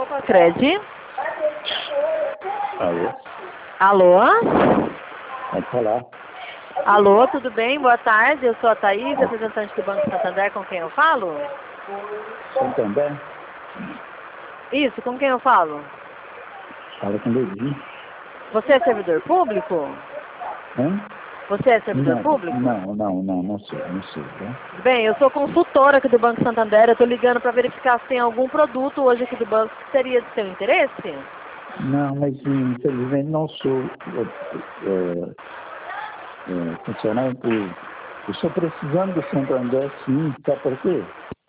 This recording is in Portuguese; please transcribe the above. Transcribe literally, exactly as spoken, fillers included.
Cred. Alô? Alô? Pode falar. Alô, tudo bem? Boa tarde, eu sou a Thaís, representante do Banco Santander, com quem eu falo? Santander? Isso, com quem eu falo? Fala com Levi. Você é servidor público? Hã? Você é servidor Não, público? não, não, não, não sou, não sou, tá? Bem, eu sou consultora aqui do Banco Santander, eu estou ligando para verificar se tem algum produto hoje aqui do banco que seria de seu interesse? Não, mas infelizmente não sou é, é, funcionário público. Eu estou precisando do Santander, sim, sabe por quê?